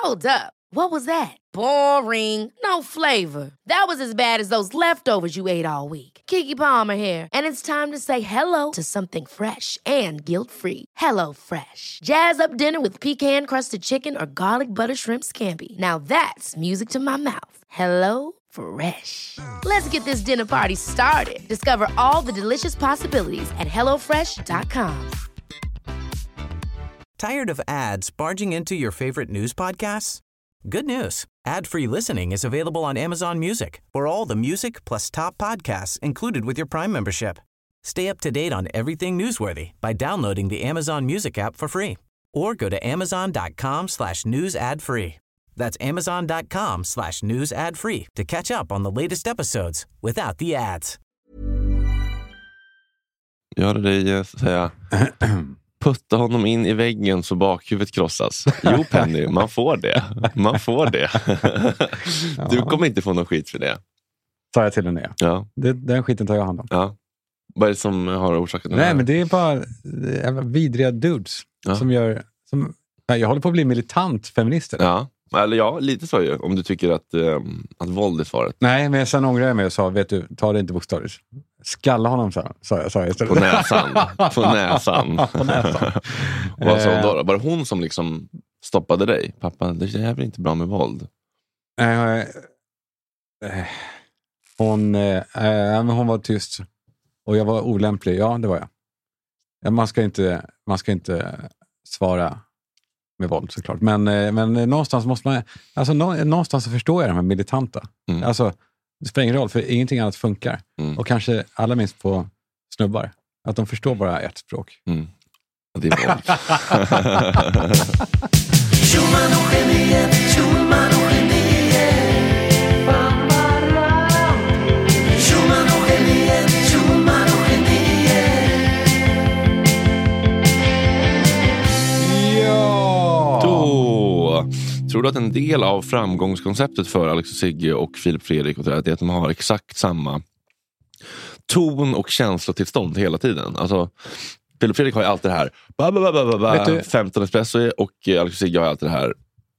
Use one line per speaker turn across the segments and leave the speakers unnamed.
Hold up. What was that? Boring. No flavor. That was as bad as those leftovers you ate all week. Keke Palmer here, and it's time to say hello to something fresh and guilt-free. Hello Fresh. Jazz up dinner with pecan-crusted chicken or garlic butter shrimp scampi. Now that's music to my mouth. Hello Fresh. Let's get this dinner party started. Discover all the delicious possibilities at hellofresh.com.
Tired of ads barging into your favorite news podcasts? Good news. Ad-free listening is available on Amazon Music for all the music plus top podcasts included with your Prime membership. Stay up to date on everything newsworthy by downloading the Amazon Music app for free or go to amazon.com/news ad free. That's amazon.com/news ad free to catch up on the latest episodes without the ads.
Jag hörde dig säga putta honom in i väggen så bakhuvudet krossas. Jo Penny, man får det. Man får det. Du kommer inte få någon skit för det.
Sa jag till henne.
Ja.
Den skiten tar jag hand om.
Ja. Vad är det som har orsakat det?
Nej, men det är bara vidriga dudes som gör... jag håller på att bli militant feminist.
Ja. Eller ja, lite så ju. Om du tycker att våld är svaret.
Nej, men sen ångrar jag mig och sa, vet du, ta det inte bokstavligt. Skalla honom, sa jag istället.
På näsan. På näsan.
På näsan.
Vad sa hon då? Var det hon som liksom stoppade dig? Pappa, det är väl inte bra med våld?
Hon var tyst. Och jag var olämplig. Ja, det var jag. Man ska inte svara med våld såklart. Men någonstans måste man... Alltså någonstans så förstår jag de här militanta.
Mm.
Alltså, det spelar ingen roll för ingenting annat funkar. Mm. Och kanske alla minst på snubbar. Att de förstår bara ett språk.
Mm. Det är våld. Tror du att en del av framgångskonceptet för Alex och Sigge och Filip Fredrik och det är att de har exakt samma ton och känslotillstånd hela tiden? Alltså, Filip Fredrik har ju alltid det här 15 espresso och Alex och Sigge har alltid det här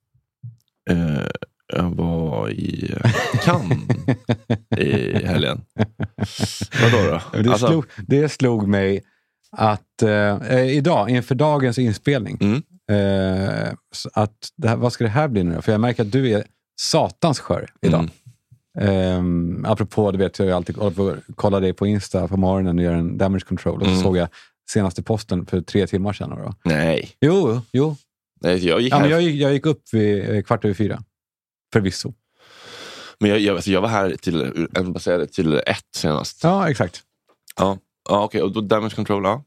jag var i Cannes i helgen. Vadå då?
Det slog mig att idag, inför dagens inspelning att vad ska det här bli nu då? För jag märker att du är satans skör idag. Apropå, du vet, jag alltid kollar dig på Insta på morgonen och gör en damage control och så såg jag senaste posten för 3 timmar sedan då.
Nej.
Jo.
Nej, jag
gick upp vid 4:15. Förvisso.
Men jag var här till 1 senast.
Ja, exakt.
Ja, okej. Och då damage control, ja.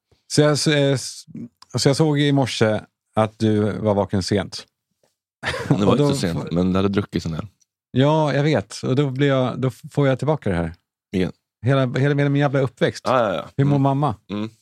Så jag såg i morse att du var vaken sent.
Det var inte så sent, men det hade druckit sån här. Ja,
jag vet. Och då får jag tillbaka det här.
Igen.
Hela min jävla uppväxt.
Ja.
Hur mår mamma?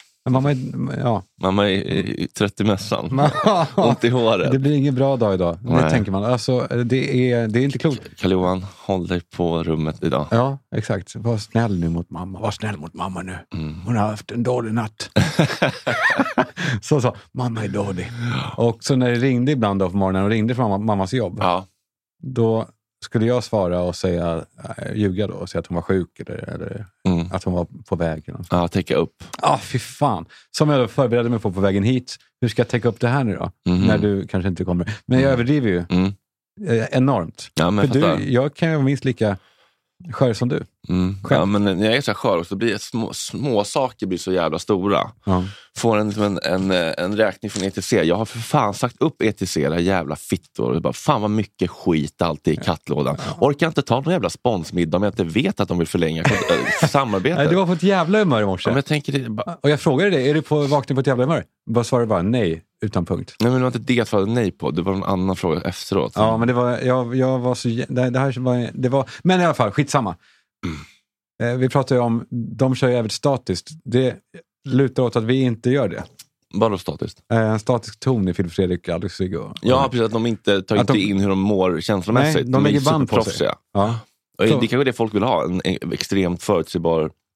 Mamma är i 30-mässan. Ont i håret.
Det blir ingen bra dag idag. Det tänker man. Alltså, det är inte klokt.
Karl-Johan, håll dig på rummet idag.
Ja, exakt. Var snäll nu mot mamma. Var snäll mot mamma nu. Hon har haft en dålig natt. så, mamma är dålig. Och så när det ringde ibland då på morgonen och ringde från mammas jobb.
Ja.
Då skulle jag svara och ljuga då och säga att hon var sjuk eller att hon var på väg.
Ja, täcka upp.
Fy fan. Som jag då förberedde mig på vägen hit. Hur ska jag täcka upp det här nu då? När du kanske inte kommer. Men jag överdriver ju. Enormt.
Ja, men
för jag kan ju minst lika skör som du.
Ja, men när jag är så skör så blir små saker blir så jävla stora. Får en räkning från ETC. Jag har för fan sagt upp ETC, det här jävla fittor. Och bara, fan vad mycket skit alltid i kattlådan. Orkar inte ta någon jävla sponsmiddag om jag inte vet att de vill förlänga samarbetet.
Nej, du var på ett jävla humör i morse.
Ja, jag tänker
och jag frågade dig, är du på vakning på ett jävla humör? Bara svarade bara nej, utan punkt.
Nej, men det var inte det jag svarade nej på. Det var en annan fråga efteråt.
Ja, men det var, jag var så... Det var, men i alla fall, skitsamma. Vi pratar ju om, de kör ju jävligt statiskt. Det lutar åt att vi inte gör det.
Bara statiskt?
En statisk ton i Filip Fredrik, Alex Sigge.
Ja, precis. Att de inte tar inte in hur de mår känslomässigt.
Nej, de lägger band på sig.
Ja. Det kanske är det folk vill ha. En extremt förutsägbar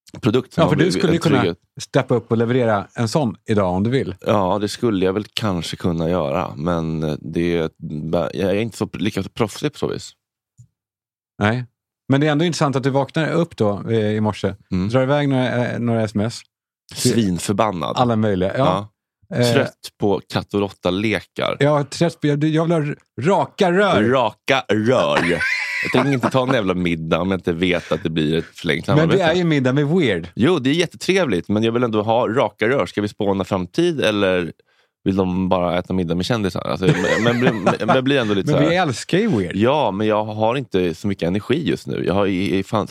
produkt.
Ja, för du skulle ju kunna steppa upp och leverera en sån idag om du vill.
Ja, det skulle jag väl kanske kunna göra. Men jag är inte så lika proffsig på så vis.
Nej, men det är ändå intressant att du vaknar upp då i morse. Drar iväg några sms.
Svinförbannad.
Alla möjliga, ja.
Trött på katt och råtta-lekar.
Ja, trött på... Jag vill ha raka rör.
Raka rör. Jag tänker inte ta en jävla middag om jag inte vet att det blir ett förlängt samarbete.
Men det är ju middag med Weird.
Jo, det är jättetrevligt. Men jag vill ändå ha raka rör. Ska vi spåna framtid eller vill de bara äta middag med kändisar? Alltså, men blir ändå lite
men
så här.
Vi älskar ju Weird.
Ja, men jag har inte så mycket energi just nu. Jag har fan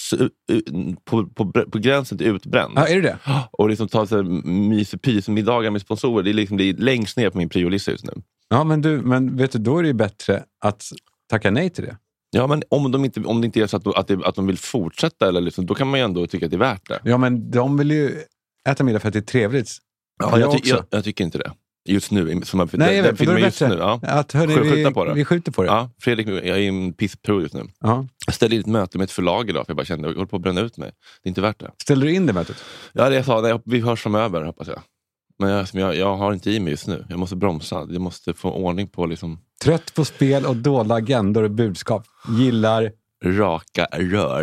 på gränsen till utbränd.
Ja, är det det?
Och liksom ta mysmiddagar med sponsorer. Det är liksom det är längst ner på min priolista just nu.
Ja, men vet du, då är det ju bättre att tacka nej till det.
Ja, men om det inte är så att de vill fortsätta eller liksom, då kan man ju ändå tycka att det är värt det.
Ja, men de vill ju äta middag för att det är trevligt.
Ja, jag tycker inte det. Just nu. Som
nej, jag vet,
filmen just nu. Ja.
Att, hörni, vi skjuter på det.
Ja, Fredrik, jag är i en pisspro just nu. Jag ställde in ett möte med ett förlag idag för jag bara kände att jag håller på att bränna ut mig. Det är inte värt det.
Ställer du in det mötet?
Ja, det jag sa. Vi hörs framöver, hoppas jag. Men jag har inte i mig just nu. Jag måste bromsa. Jag måste få ordning på liksom...
Trött på spel och dolda agendor och budskap. Gillar...
Raka rör.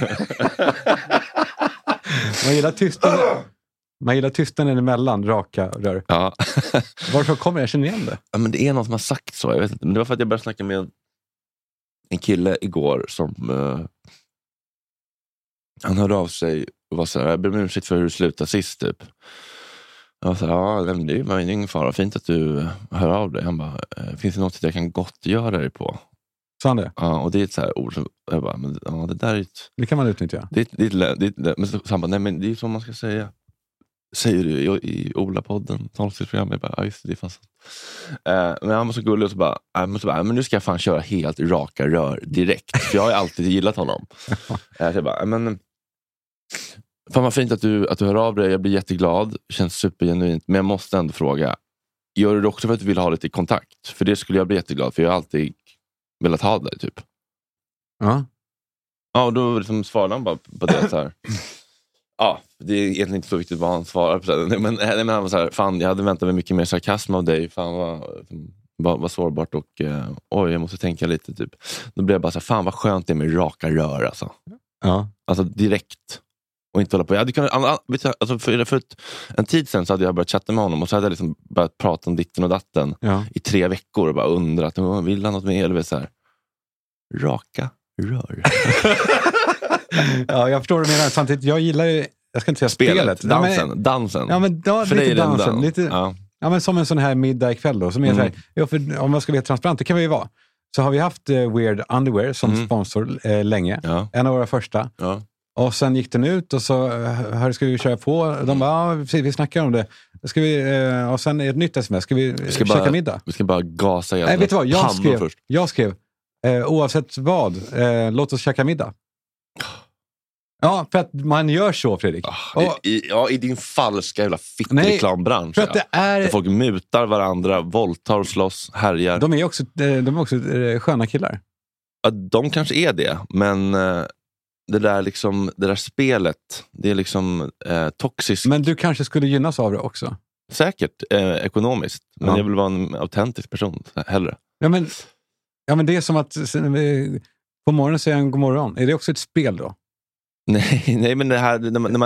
Man gillar tystnaden emellan raka rör.
Ja.
Varför kommer jag känna igen det?
Ja, men det är någon som har sagt så. Jag vet inte. Men det var för att jag började snacka med en kille igår som... han hörde av sig och var så här, jag ber om ursäkt för hur du slutade sist typ. Jag sa, det var ingen fara. Fint att du hör av dig. Han bara, finns det något jag kan gottgöra dig på?
Sa han det?
Ja, och det är ett så här ord som jag bara, men ja, det där är ett...
Det kan man utnyttja.
Men så han bara, nej men det är som man ska säga. Säger du i Ola-podden, 12-program. Jag bara, ja just det är fan sant. Men han var så gullig och så bara, men nu ska jag fan köra helt raka rör direkt. För jag har ju alltid gillat honom. Så jag bara, men... Fan vad fint att du hör av dig. Jag blir jätteglad. Känns supergenuint. Men jag måste ändå fråga. Gör du det också för att du vill ha lite kontakt? För det skulle jag bli jätteglad. För jag har alltid velat ha dig typ.
Ja.
Ja, och då liksom svarade han bara på det så här. Ja, det är egentligen inte så viktigt vad han svarar på. Men han var så här, fan jag hade väntat mig mycket mer sarkasm av dig. Fan vad sårbart och oj, jag måste tänka lite typ. Då blev jag bara så här, fan vad skönt det är med raka rör alltså.
Ja.
Alltså direkt. Och inte hålla på. Jag hade kunnat, alltså för en tid sedan så hade jag börjat chatta med honom och så hade jag liksom börjat prata om ditten och datten i 3 veckor och bara undrat, vill han något mer? Eller så här, raka rör.
Ja, jag förstår vad du menar. Samtidigt, jag gillar ju, jag ska inte säga spelet.
Dansen.
Ja, men då, för lite dansen. Lite, ja, men som en sån här middag ikväll då. Som är så här, ja, för om man ska vara transparent, det kan vi ju vara. Så har vi haft Weird Underwear som sponsor länge. Ja. En av våra första. Ja. Och sen gick den ut och så ska vi köra på. De bara, vi snackar om det. Ska vi, och sen ett nytt sms. Ska vi käka middag?
Vi ska bara gasa igen.
Nej, vet du vad? Jag skrev oavsett vad, låt oss käka middag. Ja, för att man gör så, Fredrik.
I din falska jävla fittreklambransch.
För att det är...
Där folk mutar varandra, våldtar och slåss, härjar.
De är också sköna killar.
Ja, de kanske är det, men... Det där spelet, det är liksom toxiskt.
Men du kanske skulle gynnas av det också?
Säkert, ekonomiskt. Men jag vill vara en autentisk person, hellre. Ja,
men det är som att på morgonen säger en god morgon. Är det också ett spel då?
Nej, men det här,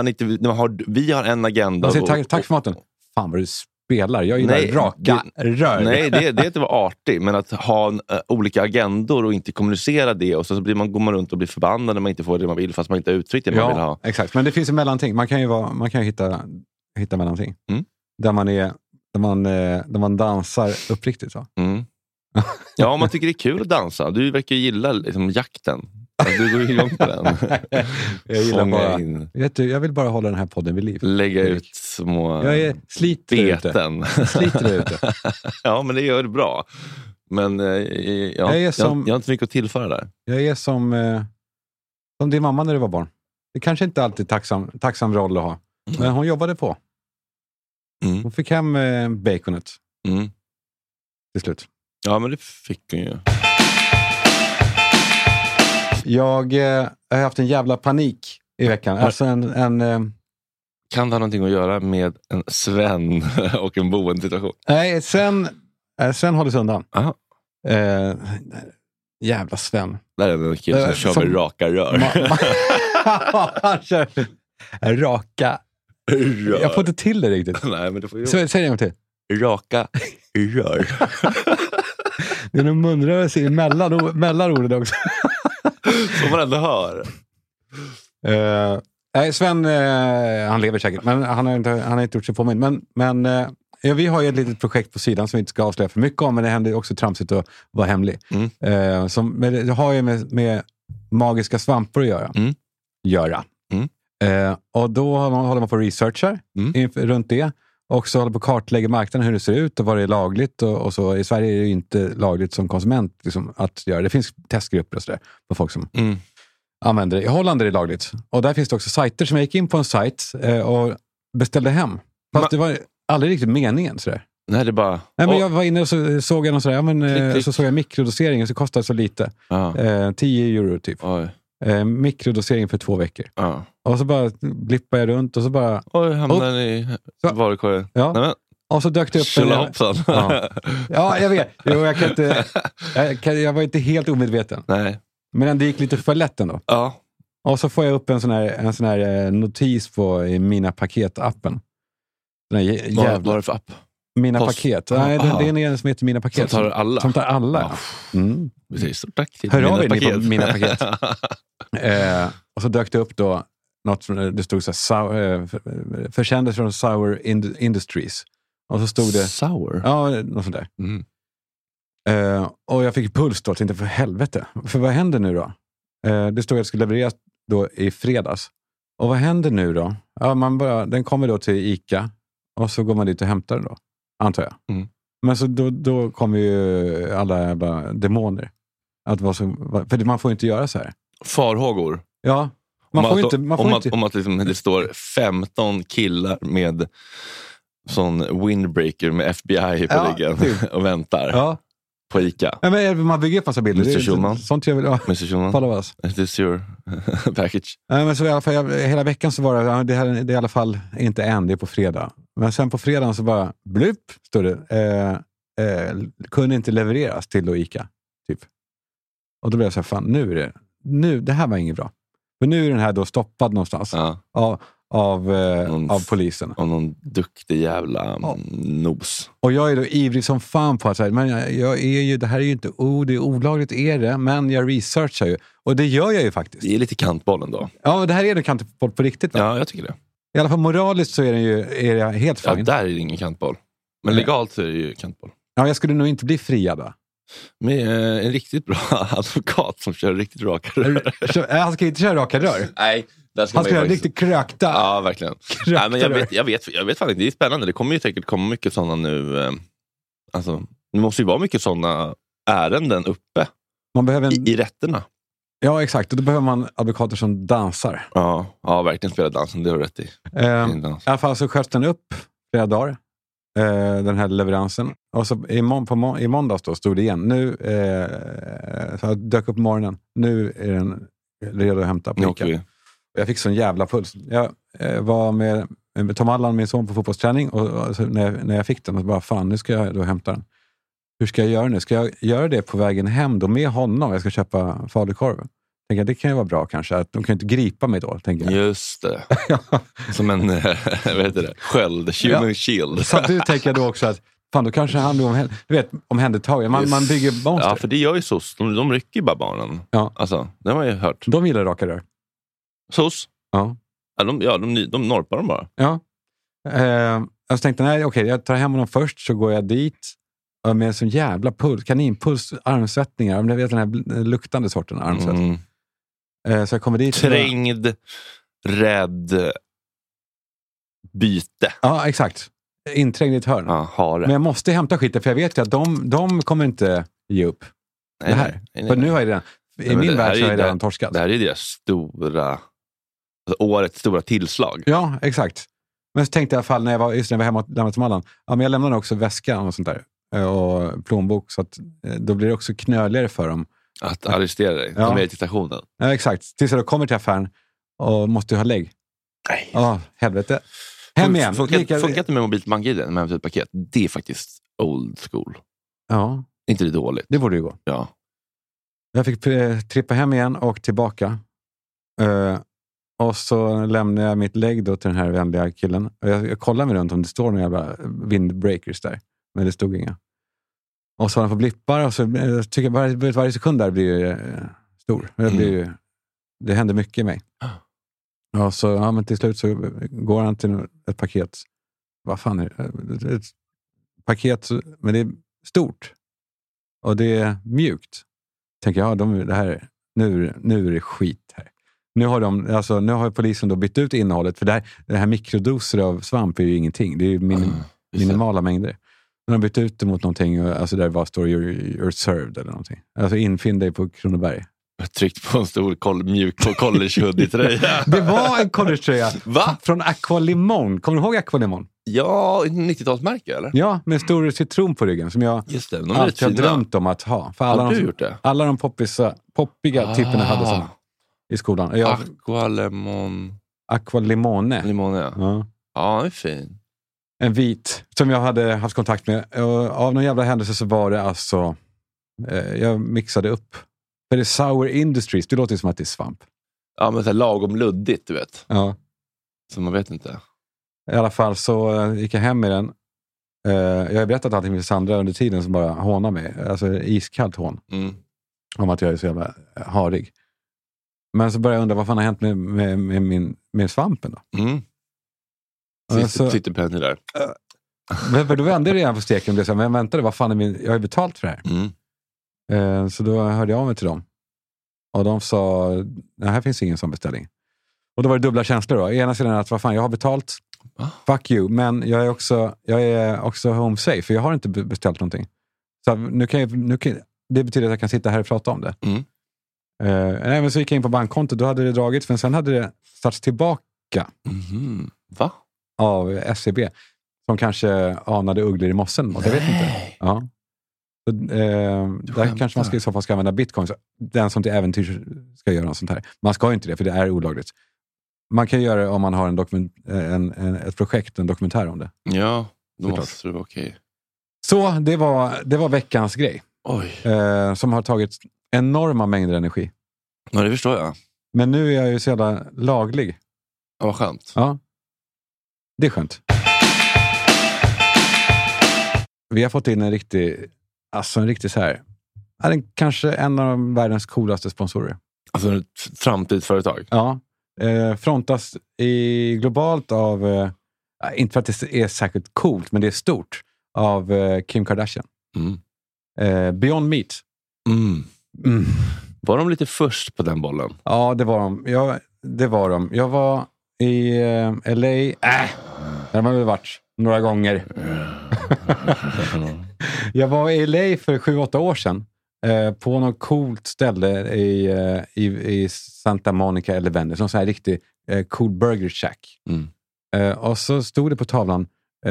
vi har en agenda.
Tack för maten. Fan vad du spelar. Jag gillar raka rör.
Nej, det är inte vara artig. Men att ha olika agendor och inte kommunicera det. Och så går man runt och blir förbannad när man inte får det man vill. Fast man inte har uttryckt det man vill ha. Exakt.
Men det finns ju mellanting. Man kan ju hitta mellanting. Där man dansar uppriktigt. Va?
Ja, om man tycker det är kul att dansa. Du verkar ju gilla liksom, jakten. Du går igång på den.
Jag vill bara hålla den här podden vid liv.
Lägga ut små
beten. Sliter ute.
Ja, men det gör det bra. Men jag har inte mycket att tillföra där.
Jag är som din mamma när du var barn. Det kanske inte alltid tacksam roll att ha. Men hon jobbade på. Hon fick hem baconet. Till slut.
Ja, men det fick hon ju.
Jag har haft en jävla panik i veckan. Alltså
Kan det ha någonting att göra med en Sven och en boendesituation?
Nej, Sven håller sig undan. Jävla Sven.
Där är en kille som kör med raka rör.
Han kör raka rör. Jag får inte till det riktigt.
Nej, men det får ju...
Säg det en gång till.
Raka rör.
Det är nog munrörelse mellan orden också.
Som man ändå hör.
Sven, han lever säkert, men han har inte gjort sig påminn. Men vi har ju ett litet projekt på sidan som vi inte ska avslöja för mycket om, men det händer också tramsigt att vara hemlig. Men det har ju med magiska svampar att göra. Och då håller man på researchar runt det. Och så håller på att kartlägga marknaden, hur det ser ut och vad det är lagligt. Och så. I Sverige är det ju inte lagligt som konsument liksom, att göra. Det finns testgrupper och sådär på folk som använder det. I Holland är det lagligt. Och där finns det också sajter som jag gick in på en sajt och beställde hem. Fast det var aldrig riktigt meningen sådär.
Nej, det bara...
Nej, men jag var inne och så såg jag någon sådär, så såg jag mikrodoseringen så kostade det så lite. 10 euro typ. Mikrodosering för 2 veckor. Och så bara blippade jag runt och så bara...
Oj, hamnade i varukorgen.
Ja. Nej, men... Och så dök det upp ja, jag vet. Jo, jag var inte helt omedveten. Nej. Men det gick lite för lätt ändå. Ja. Och så får jag upp en sån här notis på i Mina Paket-appen.
Vad är det för app?
Mina Paket. Nej, det är en som heter Mina Paket.
Som tar alla.
Som tar alla.
Precis, tack till
Hör av er på Mina Paket. Och så dök det upp då något som det stod så här, försändes från Sour Industries. Och så stod det...
Sour?
Ja, något sånt där. Och jag fick puls då, tänkte för helvete. För vad händer nu då? Det stod att jag skulle levereras då i fredags. Och vad händer nu då? Ja, den kommer då till ICA. Och så går man dit och hämtar den då. Antar jag. Men så då kommer ju alla jävla demoner. För man får inte göra så här.
Farhågor?
Ja.
Om att liksom, det står 15 killar med sån windbreaker med FBI på ryggen och väntar på ICA.
Ja, men man bygger upp massa bilder.
Mr. Schulman.
Sånt jag vill ha.
Mr. Schulman.
Follow us.
Is this your package?
Ja, men så i alla fall, hela veckan så var det är i alla fall inte än, det är på fredag. Men sen på fredagen så bara blupp, står det. Kunde inte levereras till då ICA. Typ. Och då blev jag så här, fan, det här var inget bra. För nu är den här då stoppad någonstans. Av polisen.
Av någon duktig jävla nos.
Och jag är då ivrig som fan på att säga, men jag är ju, det här är ju inte det är olagligt är det, men jag researchar ju. Och det gör jag ju faktiskt.
Det är lite kantbollen då.
Ja, det här är en kantboll på riktigt va?
Ja, jag tycker det.
I alla fall moraliskt så är jag helt fine.
Ja, där är det ingen kantboll. Men legalt så är det ju kantboll.
Ja, jag skulle nog inte bli friad va?
Med en riktigt bra advokat som kör riktigt raka rör.
Han ska inte köra raka rör.
Nej.
Han ska göra riktigt krökta.
Ja, verkligen. Nej, men jag vet fan inte. Det är spännande. Det kommer ju säkert komma mycket sådana nu. Alltså, det måste ju vara mycket sådana ärenden uppe. Man behöver i rätterna.
Ja, exakt. Och då behöver man advokater som dansar.
Ja, verkligen spela dansen. Det har du rätt i.
I alla fall så sköts den upp flera dagar. Den här leveransen. Och så i måndags då stod det igen. Nu så jag dök upp på morgonen. Nu är den redo att hämta på ICA. Jag fick sån jävla puls. Jag var med Tom Allan, min son, på fotbollsträning. Och så när jag fick den, så bara fan, nu ska jag då hämta den. Hur ska jag göra nu? Ska jag göra det på vägen hem då med honom? Jag ska köpa falukorv. Tänker jag, det kan ju vara bra kanske. Att de kan inte gripa mig då, tänker jag.
Just det. Som en, vad heter det? Sköld, human shield.
Så du tänker då också att fan, då kanske han blir omhändertagen. Man bygger monster.
Ja, för det gör ju SOS. De rycker ju bara barnen. Ja. Alltså, det har man ju hört.
De gillar raka rör.
SOS?
Ja.
De norpar dem bara.
Ja. Jag tänkte, jag tar hem honom först, så går jag dit med en sån jävla kaninpuls, armsvettningar. Jag vet den här luktande sorten armsvettning. Så jag kommer dit.
Trängd, rädd, byte.
Ja, exakt. Inträngd i ett hörn.
Ja,
men jag måste hämta skiten, för jag vet ju att de kommer inte ge upp det här. Nej. För nu har jag redan, i min värld så har jag redan torskat.
Det här är deras stora, årets stora tillslag.
Ja, exakt. Men så tänkte jag i alla fall när jag var hemma och lämnade till Mallan. Ja, men jag lämnade också väskan och sånt där. Och plånbok, så att då blir det också knöligare för dem.
Att arrestera dig, med till stationen.
Ja, exakt. Tills jag då kommer till affären och måste ha lägg.
Nej.
Helvete. Hem igen.
Funkar inte med mobilt bank-id med ett paket. Det är faktiskt old school.
Ja.
Inte det dåligt.
Det borde ju gå.
Ja.
Jag fick trippa hem igen och tillbaka. Och så lämnade jag mitt lägg då till den här vänliga killen. Och jag kollade mig runt om det står några jävla windbreakers där. Men det stod inga. Och så har han på blippar och så tycker jag varje sekund där blir stor. Det händer mycket i mig. Och så men till slut så går han till ett paket. Vad fan är det? Ett paket, men det är stort. Och det är mjukt. Tänker jag, det här, nu är det skit här. Nu har polisen då bytt ut innehållet. För det här mikrodoser av svamp är ju ingenting. Det är ju minimala mängder. De har bytt ut det mot någonting. Alltså där var står you're served eller någonting. Alltså infinn dig på Kronoberg.
Jag tryckte på en stor mjuk college-hoodie-tröja.
Det var en college-tröja.
Va?
Från Aqualimon. Kommer du ihåg Aqualimon?
Ja, 90-talsmärke eller?
Ja, med en stor citron på ryggen som jag alltid har drömt om att ha. För alla de poppiga typerna hade sådana i skolan. Aqualimone.
Ja, det är fin.
En vit som jag hade haft kontakt med. Och av någon jävla händelse så var det alltså jag mixade upp. För det är Sour Industries, det låter som att det är svamp.
Ja, men så här lagom luddigt, du vet.
Ja.
Så man vet inte.
I alla fall så gick jag hem med den. Jag har berättat allting med Sandra under tiden som bara hånar mig. Alltså iskallt hån. Om att jag är så jävla harig. Men så började jag undra vad fan har hänt med svampen då?
Sitter Penny där.
Men då vände det igen på steken och blev så här, men väntade, vad fan jag har betalt för det här. Så då hörde jag av mig till dem. Och de sa, nej, här finns ingen sån beställning. Och då var det dubbla känslor då. Ena sidan att, vad fan, jag har betalt. Fuck you. Men jag är också home safe. För jag har inte beställt någonting. Så nu kan det betyder att jag kan sitta här och prata om det. Nej, men så gick jag in på bankkontot. Då hade det dragits. Men sen hade det starts tillbaka.
Va?
Av SEB. Som kanske anade ugglor i mossen. Jag vet inte. Ja. Så, där kanske man i så fall ska använda bitcoin. Så den som till äventyr ska göra något sånt här. Man ska ju inte det, för det är olagligt. Man kan göra det om man har ett projekt, en dokumentär om det.
Ja, då måste det vara okej.
Så det var veckans grej.
Oj.
Som har tagit enorma mängder energi.
Ja, det förstår jag.
Men nu är jag ju så jävla laglig.
Ja, vad skönt.
Ja, det är skönt. Vi har fått in en riktig så här, kanske en av världens coolaste sponsorer.
Alltså ett framtidsföretag?
Ja. Frontas globalt av, inte för att det är säkert coolt, men det är stort, av Kim Kardashian. Beyond Meat.
Var de lite först på den bollen?
Ja, det var de. Jag var i LA. Där har man väl varit några gånger. Jag var i LA för 7-8 år sedan. På något coolt ställe i Santa Monica eller Venice. Någon sån här riktig cool burger shack. Och så stod det på tavlan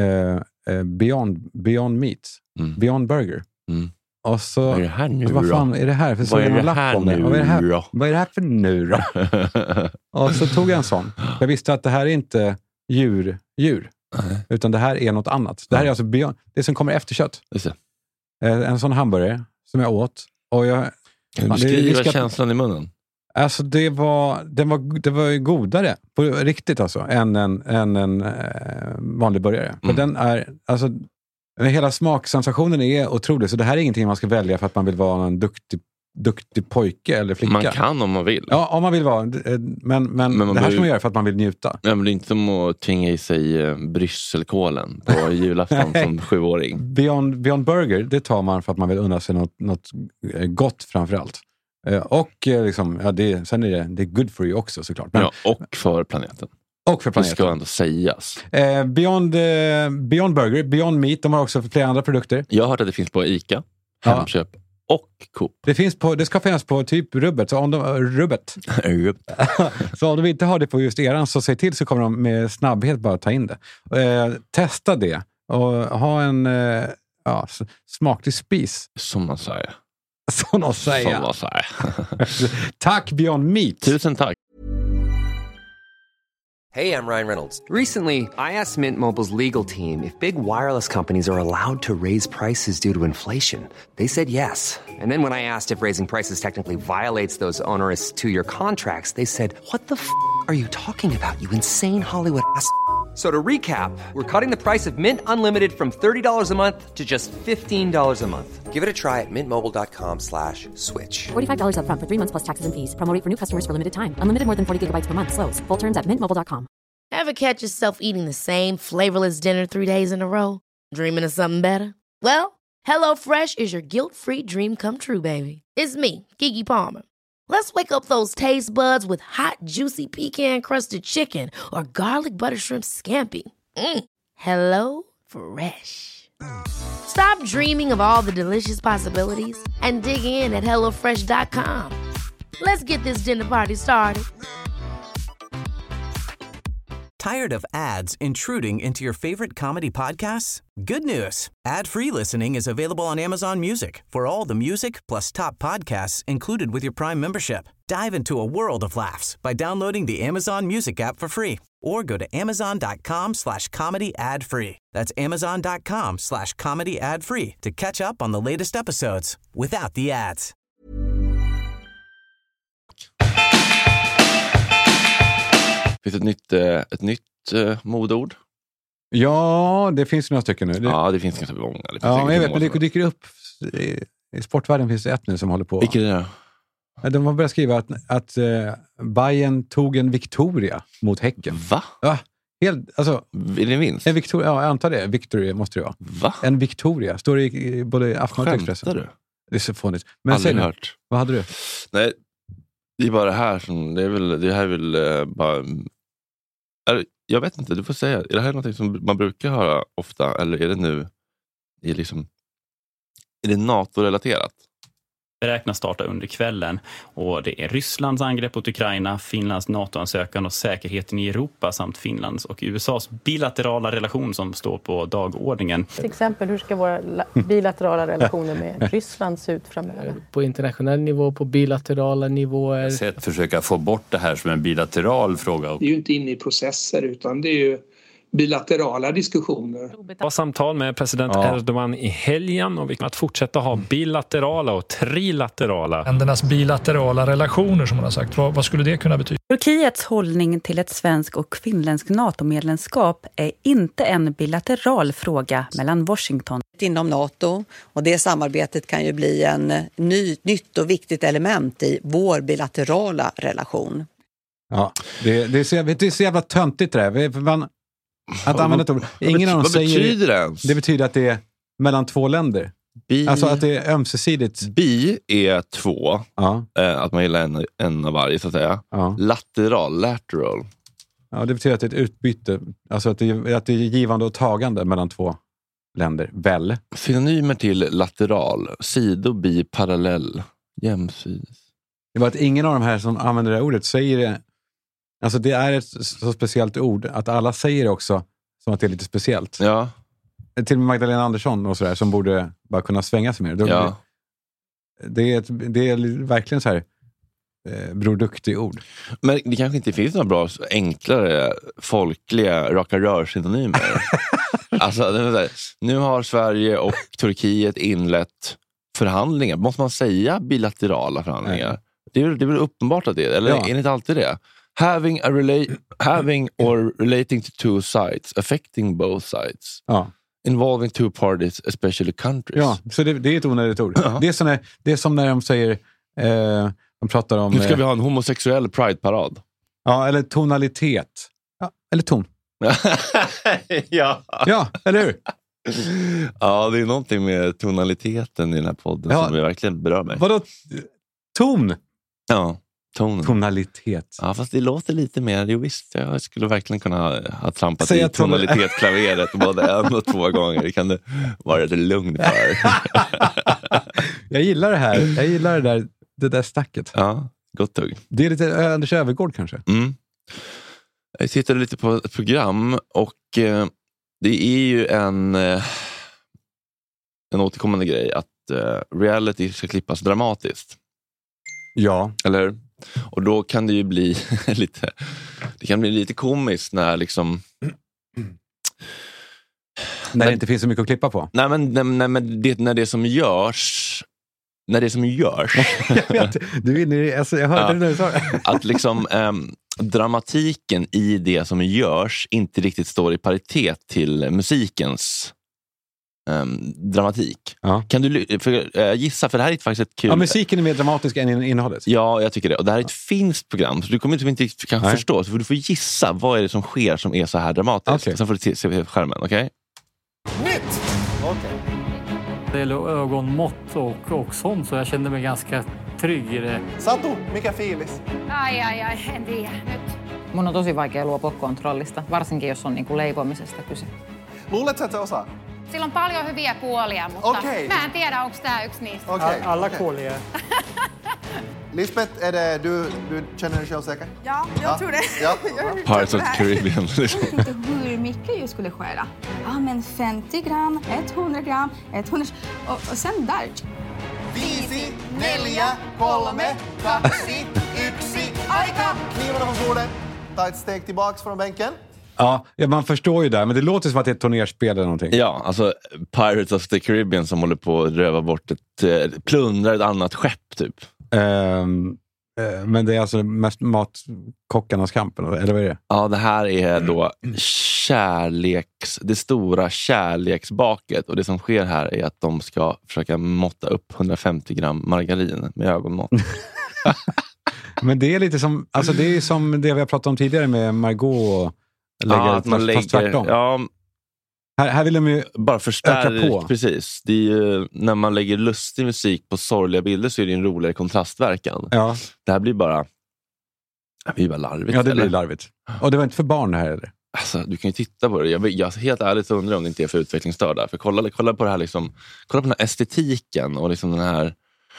Beyond Meat. Beyond Burger. Och så,
vad är det här nu
vad fan är det här? För så är det lapp om det. Vad är det här för nu då? Och så tog jag en sån. Jag visste att det här är inte djur. Utan det här är något annat. Det här är alltså det som kommer efter kött. En sån hamburgare som jag åt. Och
kan du beskriva känslan i munnen?
Alltså det var ju godare på riktigt alltså än en vanlig burgare. För den är alltså hela smaksensationen är otrolig. Så det här är ingenting man ska välja för att man vill vara en duktig pojke eller flicka.
Man kan om man vill.
Ja, om man vill vara. Men det här ska man göra för att man vill njuta.
Ja, men det är inte som att tvinga i sig brysselkålen på julafton som 7-åring.
Beyond Burger, det tar man för att man vill unna sig något gott framförallt. Och liksom, sen är det good for you också såklart. Men,
och för planeten. Det ska ändå sägas.
Beyond Burger, Beyond Meat, de har också flera andra produkter.
Jag har hört att det finns på ICA, Hemköp och Coop.
Det ska finnas på typ Rubbet. Så om de inte har det på just eran, så säg till, så kommer de med snabbhet bara ta in det. Testa det och ha en smaklig spis.
Som man säger.
Tack Beyond Meat.
Tusen tack.
Hey, I'm Ryan Reynolds. Recently, I asked Mint Mobile's legal team if big wireless companies are allowed to raise prices due to inflation. They said yes. And then when I asked if raising prices technically violates those onerous two-year contracts, they said, "What the f*** are you talking about, you insane Hollywood ass?" So to recap, we're cutting the price of Mint Unlimited from $30 a month to just $15 a month. Give it a try at mintmobile.com/switch.
$45 up front for 3 months plus taxes and fees. Promo rate for new customers for limited time. Unlimited more than 40 gigabytes per month. Slows full terms at mintmobile.com.
Ever catch yourself eating the same flavorless dinner 3 days in a row? Dreaming of something better? Well, HelloFresh is your guilt-free dream come true, baby. It's me, Keke Palmer. Let's wake up those taste buds with hot, juicy pecan-crusted chicken or garlic butter shrimp scampi. Hello Fresh. Stop dreaming of all the delicious possibilities and dig in at HelloFresh.com. Let's get this dinner party started.
Tired of ads intruding into your favorite comedy podcasts? Good news. Ad-free listening is available on Amazon Music for all the music plus top podcasts included with your Prime membership. Dive into a world of laughs by downloading the Amazon Music app for free or go to amazon.com/comedy ad-free. That's amazon.com/comedy ad-free to catch up on the latest episodes without the ads.
Finns ett nytt modord?
Ja, det finns några stycken nu.
Ja, det finns ganska många.
Ja, jag vet, men det dyker upp. I sportvärlden finns det ett nu som håller på.
Vilket är det?
De har börjat skriva att Bayern tog en Victoria mot Häcken.
Va?
Ja, helt, alltså,
är det en vinst?
En Victoria, ja, jag antar det. Victoria måste det vara.
Va?
En Victoria. Står det i både Aftonbladet och Expressen.
Skämtar du?
Det är så fånigt. Men
aldrig
säg
hört.
Vad hade du?
Nej, det är bara det här som... Det här är väl bara... Jag vet inte, du får säga. Är det här något som man brukar höra ofta? Eller är det nu... Är det NATO-relaterat?
Beräknas starta under kvällen och det är Rysslands angrepp mot Ukraina, Finlands NATO-ansökan och säkerheten i Europa samt Finlands och USAs bilaterala relation som står på dagordningen.
Till exempel, hur ska våra bilaterala relationer med Ryssland se ut framöver?
På internationell nivå, på bilaterala nivåer.
Sätt försöka få bort det här som en bilateral fråga.
Det är ju inte inne i processer utan det är ju bilaterala diskussioner.
Jag har samtal med president Erdogan i helgen och vi kommer att fortsätta ha bilaterala och trilaterala.
Ländernas bilaterala relationer som man har sagt, vad skulle det kunna betyda?
Turkiets hållning till ett svensk och finländsk NATO-medlemskap är inte en bilateral fråga mellan Washington
inom NATO, och det samarbetet kan ju bli en nytt och viktigt element i vår bilaterala relation.
Ja, det är så jävla töntigt det där. Att använda ett ord. Ingen av dem säger
betyder det?
Det betyder att det är mellan två länder. Alltså att det är ömsesidigt.
Bi är två.
Ja.
Att man gillar en av varje så att säga.
Ja.
Lateral.
Ja, det betyder att det är ett utbyte. Alltså att det är givande och tagande mellan två länder. Väl?
Synonymer till lateral. Sido, bi, parallell. Jämsides.
Det var att ingen av de här som använder det här ordet säger det. Alltså det är ett så speciellt ord att alla säger det också som att det är lite speciellt.
Ja.
Till och med Magdalena Andersson och sådär som borde bara kunna svänga sig mer.
Ja.
Det är verkligen så här Bror Duktig ord.
Men det kanske inte finns några bra, enklare, folkliga raka rör-synonymer. Alltså, det är så här, nu har Sverige och Turkiet inlett förhandlingar. Måste man säga bilaterala förhandlingar? Nej. Det är väl uppenbart att det är, eller är det inte alltid det? Having or relating to two sides, affecting both sides.
Ja.
Involving two parties, especially countries.
Ja, så det är ett onödigt ord. Uh-huh. Det är som när de säger, de pratar om...
Nu ska vi ha en homosexuell pride-parad.
Ja, eller tonalitet. Ja, eller ton.
Ja,
eller hur?
Ja, det är någonting med tonaliteten i den här podden som verkligen berör mig.
Vadå? Ton?
Ja.
Tonalitet.
Ja, fast det låter lite mer... Jo visst, jag skulle verkligen kunna ha trampat i tonalitetsklaveret både en och två gånger. Det kan det vara lite lugn för.
Jag gillar det här. Jag gillar det där stacket.
Ja, gott tugg. Det
är lite Anders Öfvergård kanske.
Mm. Jag tittade lite på ett program och det är ju en återkommande grej att reality ska klippas dramatiskt.
Ja.
Eller Och då kan det ju bli lite komiskt när liksom...
När det inte finns så mycket att klippa på.
Nej, men när det som görs... När det som görs...
jag hörde det när du sa det.
Att liksom dramatiken i det som görs inte riktigt står i paritet till musikens dramatik.
Ja.
Kan du gissa, för det här är faktiskt ett kul...
Ja, musiken är mer dramatisk än innehållet.
Ja, jag tycker det. Och det här är ett finskt program, så du kommer inte kan förstå. Så du får gissa vad är det som sker som är så här dramatiskt.
Okay.
Sen får du se på skärmen, okej?
Nytt! Okej. Det gäller ögonmått och sånt, så jag kände mig ganska trygg i det.
Satu, mikä fiilis?
Ai, en tiedä nyt. Mun on tosi vaikea luopua kontrollista, varsinkin jos on niinku leipomisesta kyse.
Luuletko, että osaa?
Sillä on paljon hyviä puolia, mutta mä en tiedä, onko tää yksi niistä.
Alla kolliga.
Lisbeth, är det du känner dig själv säker?
Ja, jag tror det.
Ja.
Pirates of the Caribbean.
Jag vet inte hur mycket jag skulle skära. Ja, men 50 gram, 100 gram, 100... Och sen där.
5, 4, 3, 2, 1, aika! Knivarna på bordet. Ta ett steg tillbaks från bänken.
Ja, man förstår ju det, men det låter som att det är ett turnerspel eller någonting.
Ja, alltså Pirates of the Caribbean som håller på att röva bort plundrar ett annat skepp typ.
Men det är alltså mest matkockarnas kampen, eller vad är det?
Ja, det här är då det stora kärleksbaket, och det som sker här är att de ska försöka måtta upp 150 gram margarin med ögonmått.
Men det är lite som, alltså det är som det vi har pratat om tidigare med Margot.
Att man lägger, ja,
här vill de ju
bara förstärka
på.
Precis. Det är ju, när man lägger lustig musik på sorgliga bilder så är det en roligare kontrastverkan.
Ja.
Det här blir bara larvigt.
Ja, det blir larvigt. Och det var inte för barn det här, eller?
Alltså, du kan ju titta på det. Jag helt ärligt undrar om det inte är för utvecklingsstörda. För kolla på det här liksom, kolla på den här estetiken och liksom den här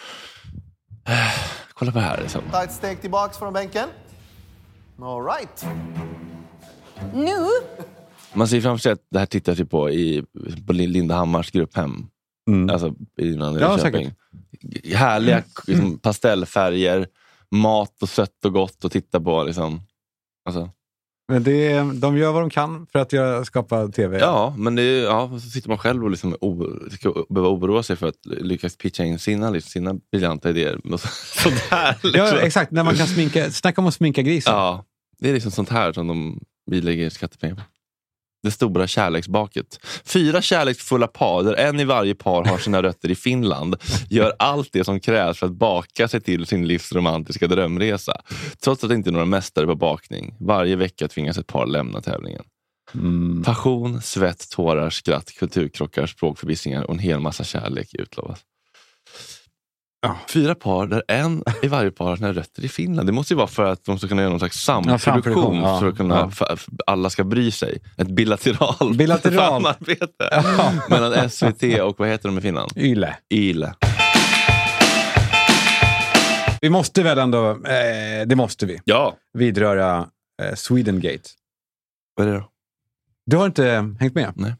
kolla på det här liksom.
Ta ett steg tillbaks från bänken. All right.
Nu?
Man ser framför sig att det här tittar sig på Linda Hammars grupphem. Alltså innan
ja, säkert.
Härliga liksom, pastellfärger, mat och sött och gott att titta på liksom. Alltså.
Men de gör vad de kan för att skapa tv.
Ja, men så sitter man själv och liksom behöver oroa sig för att lyckas pitcha in sina briljanta idéer. Sådär, liksom.
Ja, exakt. När man kan snacka om att sminka grisen.
Ja, det är liksom sånt här som vi lägger skattepengar på. Det stora kärleksbaket. 4 kärleksfulla par, där en i varje par har sina rötter i Finland, gör allt det som krävs för att baka sig till sin livsromantiska drömresa. Trots att det inte är några mästare på bakning. Varje vecka tvingas ett par lämna tävlingen. Passion, svett, tårar, skratt, kulturkrockar, språkförbistringar och en hel massa kärlek utlovas. 4 par där en i varje par har sina rötter i Finland. Det måste ju vara för att de ska kunna göra någon slags samproduktion för att kunna för alla ska bry sig. Ett bilateralt samarbete mellan SVT och vad heter de i Finland? Yle.
Vi måste väl ändå, det måste vi.
Ja.
Vidröra Swedengate.
Vad är det då?
Du har inte hängt med?
Nej.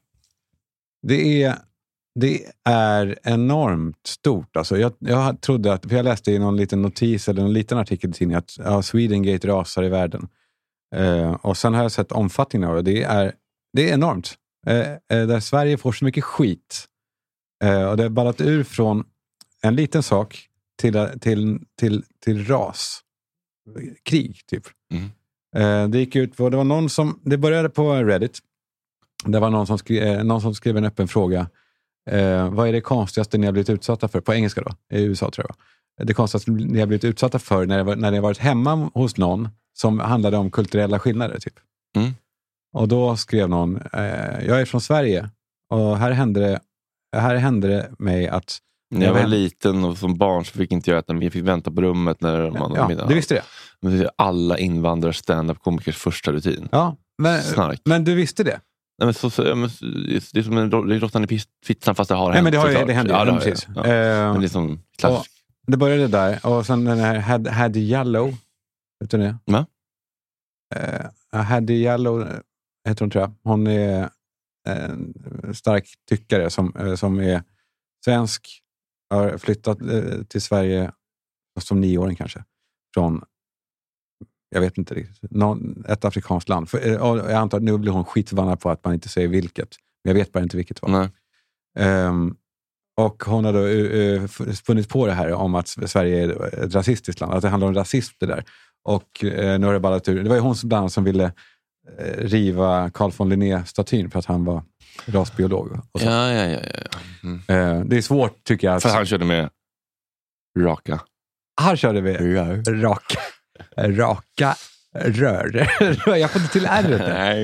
Det är enormt stort. Alltså jag trodde att, för jag läste i någon liten notis eller en liten artikel i tidningen att Swedengate rasar i världen. Och sen har jag sett omfattningen av det. Det är enormt. Där Sverige får så mycket skit. Och det har ballat ur från en liten sak till ras. Krig, typ. Det gick ut, det var någon som, det började på Reddit. Det var någon som skrev en öppen fråga. Vad är det konstigaste ni har blivit utsatta för? På engelska då, i USA tror jag. Det konstigaste ni har blivit utsatta för när ni har varit hemma hos någon som handlade om kulturella skillnader typ. Och då skrev någon, jag är från Sverige och här hände det mig att
när jag var liten och som barn så fick inte jag äta, vi fick vänta på rummet när man
middag. Du visste det?
Men alla invandrare stand-up-komikers första rutin.
Ja, men du visste det?
Nej, men det är som en råttan i pizzan fast det har hänt.
Nej, men det händer ju precis.
Men det är som klassisk.
Det började där och sen den här Hadi Jallow, vet du det?
Ja.
Hadi Jallow heter hon, tror jag. Hon är en stark tyckare som är svensk, har flyttat till Sverige som 9-åring kanske från jag vet inte riktigt, ett afrikanskt land. Jag antar att nu blir hon skitförbannad på att man inte säger vilket. Men jag vet bara inte vilket var. Och hon har då funnit på det här om att Sverige är ett rasistiskt land. Att det handlar om rasism det där. Och nu har det ballat ur. Det var ju hon bland annat som ville riva Carl von Linné-statyn för att han var rasbiolog. Och så.
Ja.
Det är svårt tycker jag.
För han körde med raka.
Han körde med raka rör. Jag får inte till ärret.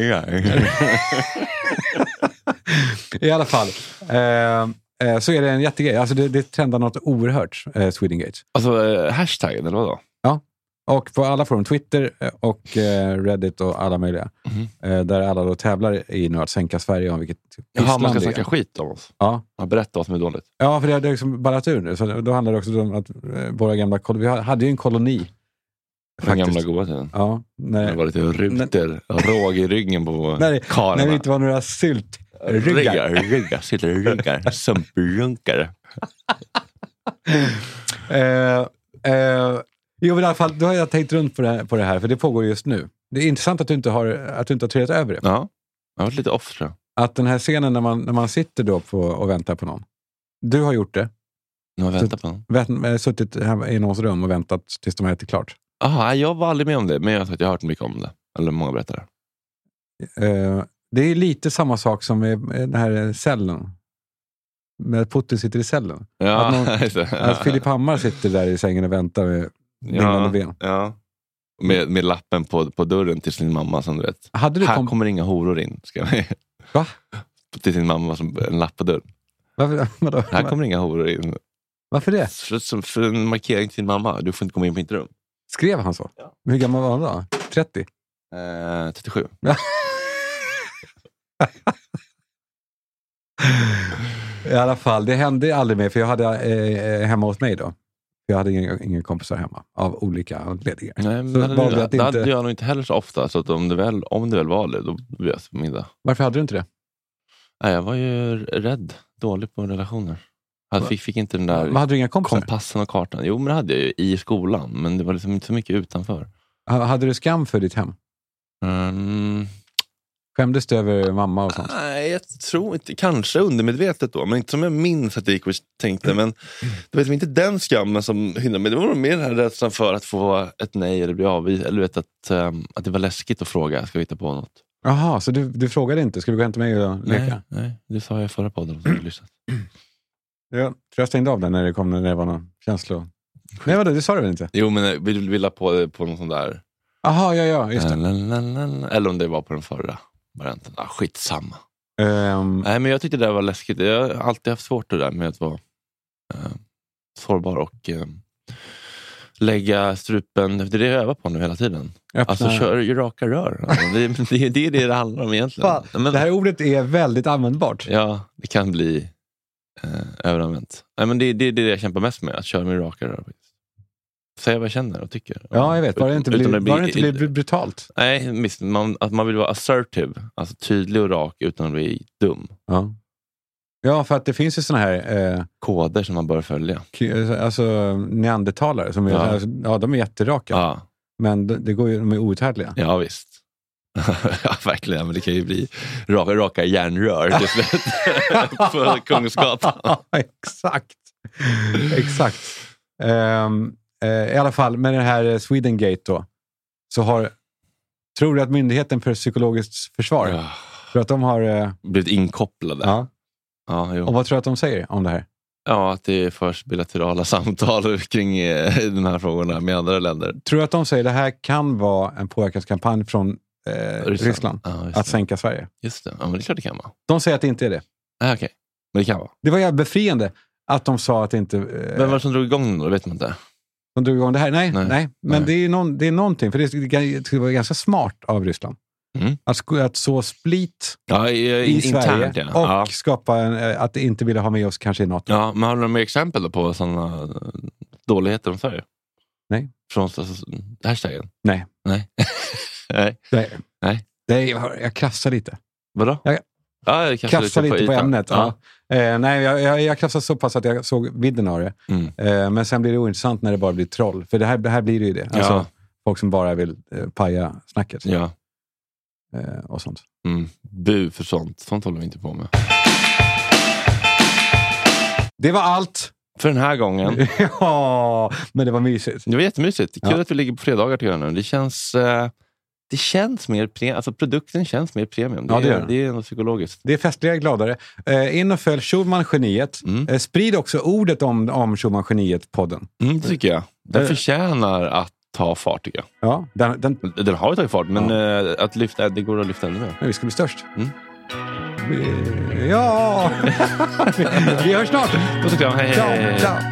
I alla fall. Så är det en jättegrej. Alltså det trendar något oerhört, Swedengate.
Alltså hashtaggen eller vadå?
Ja. Och på alla forum, Twitter och Reddit och alla möjliga. Där alla då tävlar i nu att sänka Sverige om vilket
Island man ska snacka skit om oss.
Ja.
Berätta vad som är dåligt.
Ja, för det har liksom ballat ur nu. Så då handlar det också om att våra gamla vi hade ju en koloni.
Den gamla goda tiden.
Ja.
Det var lite ruter, råg i ryggen på karlarna.
När det inte var några
syltryggar, sumprunkare.
Jo, men i alla fall, då har jag tänkt runt på det här, för det pågår just nu. Det är intressant att du inte har trillat över det.
Ja, jag har varit lite off, tror jag.
Att den här scenen när man sitter då och väntar på någon. Du har gjort det.
Jag har väntat på någon.
Suttit här i någons rum och väntat tills de har ätit klart.
Aha, jag var aldrig med om det, men jag har hört mycket om det. Eller många berättar det.
Det är lite samma sak som med den här cellen. Med att Putin sitter i cellen.
Ja,
att Filip Hammar sitter där i sängen och väntar med vinnande ben.
Ja. Med lappen på dörren till sin mamma som du vet.
Här
kommer inga horor in.
Va?
Till sin mamma som en lapp på dörren.
Vadå?
Här kommer inga horor in.
Varför det?
För en markering till sin mamma. Du får inte komma in på mitt rum.
Skrev han så? Ja. Hur gammal var han då? 30?
37.
I alla fall, det hände aldrig mer för jag hade hemma hos mig då. Jag hade ingen kompisar hemma av olika anledningar.
Nej, men det hade jag nog inte heller så ofta, så att om det väl var det, då blev jag på middag.
Varför hade du inte det?
Nej, jag var ju rädd, dålig på relationer. Jag fick inte den där
hade du inga kompisar?
Kompassen och kartan. Jo, men det hade jag ju i skolan, men det var liksom inte så mycket utanför.
Hade du skam för ditt hem? Skämdes du över mamma och sånt?
Nej, jag tror inte. Kanske undermedvetet då. Men inte som jag minns att jag gick och tänkte. Men det var inte den skammen som hindrade mig. Det var nog mer den här rädslan för att få ett nej eller bli avvis. Eller vet att det var läskigt att fråga. Ska vi hitta på något?
Jaha, så du frågade inte? Ska du gå hem till mig och leka?
Nej, det sa jag i förra podden.
Jag tror jag stängde av den när det var någon känsla. Nej, vadå? Det sa du väl inte?
Jo, men vi ville på någon sån där...
Jaha, ja, just det.
Eller om det var på den förra varianten. Skitsamma. Nej, men jag tyckte det var läskigt. Jag har alltid haft svårt det där med att vara sårbar och lägga strupen. Det är det jag övar på nu hela tiden. Alltså kör ju raka rör. Det är det handlar om egentligen.
Men, det här ordet är väldigt användbart.
Ja, det kan bli överanvänt. Nej, men det är det jag kämpar mest med. Att köra med raka rör. Säga vad jag känner och tycker.
Ja, jag vet. Bara det inte blir brutalt.
Nej, att man vill vara assertive. Alltså tydlig och rak utan att bli dum.
Ja, för att det finns ju såna här...
koder som man bör följa.
Alltså neandertalare som är, de är jätteraka. Ja. Men de är outhärdliga.
Ja, visst. Ja, verkligen. Men det kan ju bli raka järnrör till slut. På Kungsgatan.
Exakt. I alla fall med den här Swedengate då, så tror du att Myndigheten för psykologiskt försvar för att de har
blivit inkopplade?
Ja.
Jo.
Och vad tror du att de säger om det här?
Ja, att det förs bilaterala samtal kring de här frågorna med andra länder.
Tror du att de säger att det här kan vara en påverkanskampanj från Ryssland att sänka Sverige?
Just det, ja, men det är klart det kan vara.
De säger att det inte är det.
Okej, men det kan vara.
Det var ju befriande att de sa att det inte...
Vem var det som drog igång det? Vet man inte.
Som drog igång det här? Nej. Men det är någonting. För det var ganska smart av Ryssland. Att så split i
internt,
Sverige och skapa att det inte ville ha med oss kanske i NATO.
Ja, men har du några mer exempel då på sådana dåligheter om Sverige?
Nej.
Från hashtaggen?
Nej. Jag krafsar lite.
Vadå?
Jag krafsar lite på ämnet. Nej, jag krafsar så pass att jag såg vidden av det. Men sen blir det ointressant när det bara blir troll. För det här blir det ju det. Alltså, Folk som bara vill paja snacket.
Ja.
Och sånt.
Bu för sånt. Sånt håller vi inte på med.
Det var allt.
För den här gången.
Ja, men det var mysigt.
Det var jättemysigt. Det är kul att vi ligger på fredagar till nu. Det känns mer premium. Alltså produkten känns mer premium. Det är något psykologiskt.
Det är festligare, gladare. In och följ Schulman-geniet. Sprid också ordet om Schulman-geniet-podden.
Det tycker jag. Den förtjänar att ta fart, tycker jag.
Ja,
den har ju tagit fart, men att lyfta, det går att lyfta ännu mer.
Men vi ska bli störst. Ja! Vi hörs snart.
Puss och kram. Hej, hej, hej.
Ciao.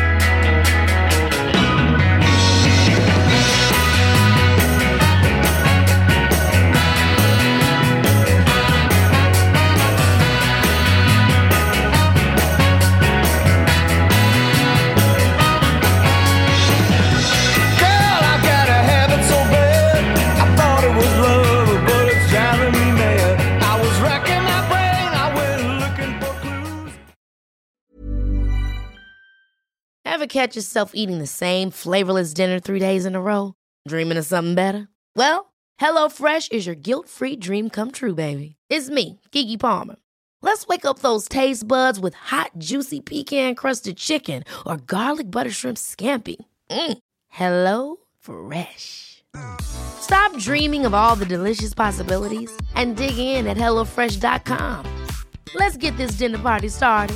Ever catch yourself eating the same flavorless dinner 3 days in a row? Dreaming of something better? Well, HelloFresh is your guilt-free dream come true, baby. It's me, Keke Palmer. Let's wake up those taste buds with hot, juicy pecan-crusted chicken or garlic butter shrimp scampi. Hello Fresh. Stop dreaming of all the delicious possibilities and dig in at HelloFresh.com. Let's get this dinner party started.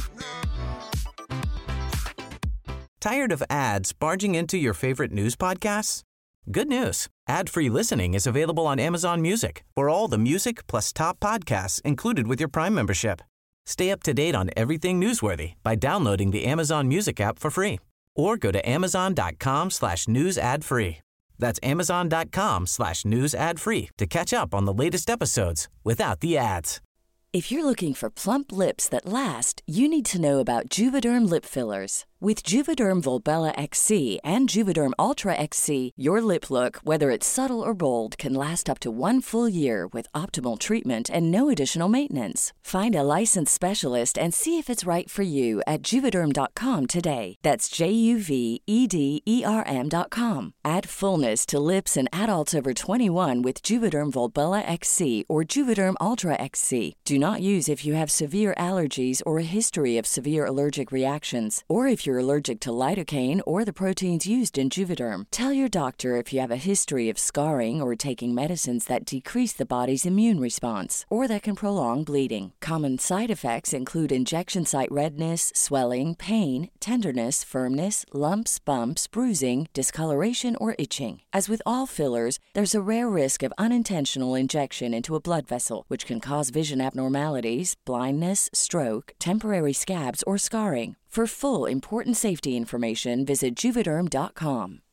Tired of ads barging into your favorite news podcasts? Good news. Ad-free listening is available on Amazon Music for all the music plus top podcasts included with your Prime membership. Stay up to date on everything newsworthy by downloading the Amazon Music app for free or go to amazon.com/news ad free. That's amazon.com/news ad free to catch up on the latest episodes without the ads.
If you're looking for plump lips that last, you need to know about Juvederm lip fillers. With Juvederm Volbella XC and Juvederm Ultra XC, your lip look, whether it's subtle or bold, can last up to 1 full year with optimal treatment and no additional maintenance. Find a licensed specialist and see if it's right for you at Juvederm.com today. That's JUVEDERM.com. Add fullness to lips in adults over 21 with Juvederm Volbella XC or Juvederm Ultra XC. Do not use if you have severe allergies or a history of severe allergic reactions, or if you're allergic to lidocaine or the proteins used in Juvederm. Tell your doctor if you have a history of scarring or taking medicines that decrease the body's immune response or that can prolong bleeding. Common side effects include injection site redness, swelling, pain, tenderness, firmness, lumps, bumps, bruising, discoloration, or itching. As with all fillers, there's a rare risk of unintentional injection into a blood vessel, which can cause vision abnormalities, blindness, stroke, temporary scabs, or scarring. For full, important safety information, visit Juvederm.com.